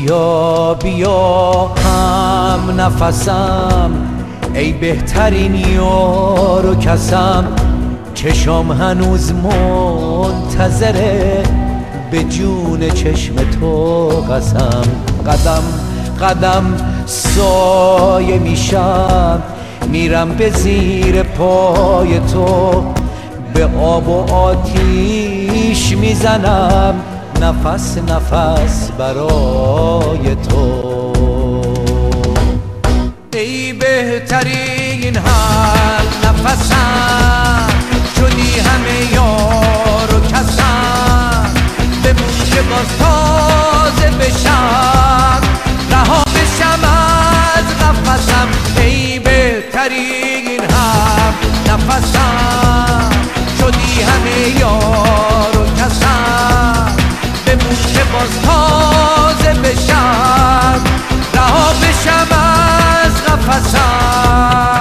بیا بیا هم نفسم، ای بهترین یار و کسم. چشم هنوز منتظره، به جون چشم تو قسم. قدم قدم سایه میشم، میرم به زیر پای تو. به آب و آتیش میزنم، نفس نفس برای تو. ای بهترین هم نفسم، شدی همه یار و کسم. بمون که باز تازه بشم، رها بشم از قفسم. ای بهترین هم نفسم، شدی همه یار و کسم. بمون که باز تازه بشم، رها بشم از قفسم.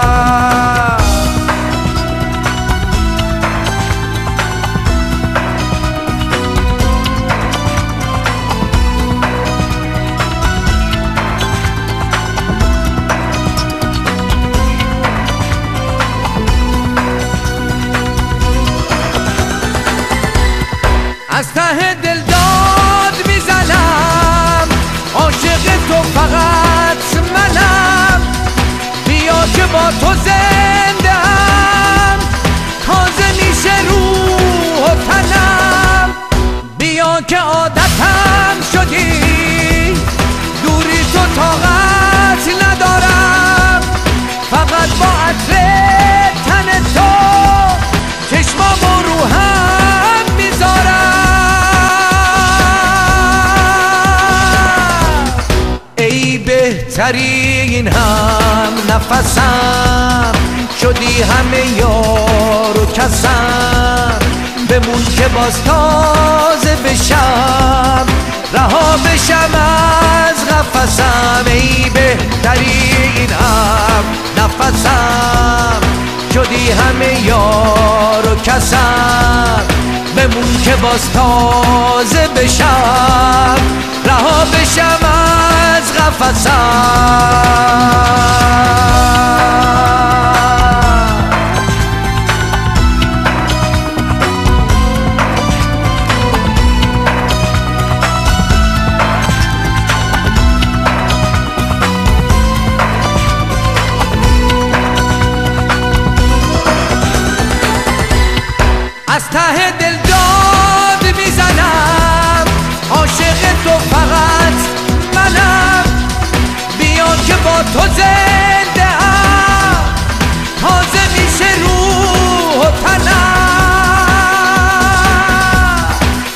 از ته دل داد میزنم، عاشق تو فقط منم. بیا که با تو زنده‌ام، تازه میشه روح و تنم. بیا که عادتم شدی، دوری تو طاقت ندارم. فقط با عطر تن تو، چشمام و روحم میذارم. بهترین هم نفسم، شدی همه یار و کسم. بمون که باز تازه بشم، رها بشم از قفسم. ای بهترین هم نفسم، شدی همه یار و کسم. بمون که باز تازه بشم، رها بشم از قفسم. از ته دل داد میزنم، عاشق تو فقط منم. بیا که با تو زنده‌ام، تازه میشه روح و تنم.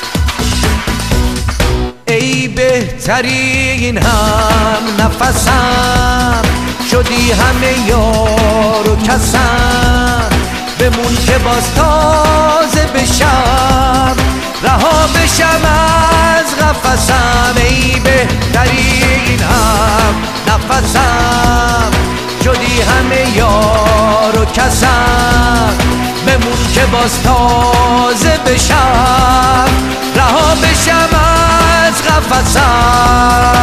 ای بهترین هم نفسم، شدی همه یار و کسم. بمون که باز تازه بشم، رها بشم از قفسم. ای بهترین هم نفسم، شدی همه یار و کسم. بمون که باز تازه بشم، رها بشم از قفسم.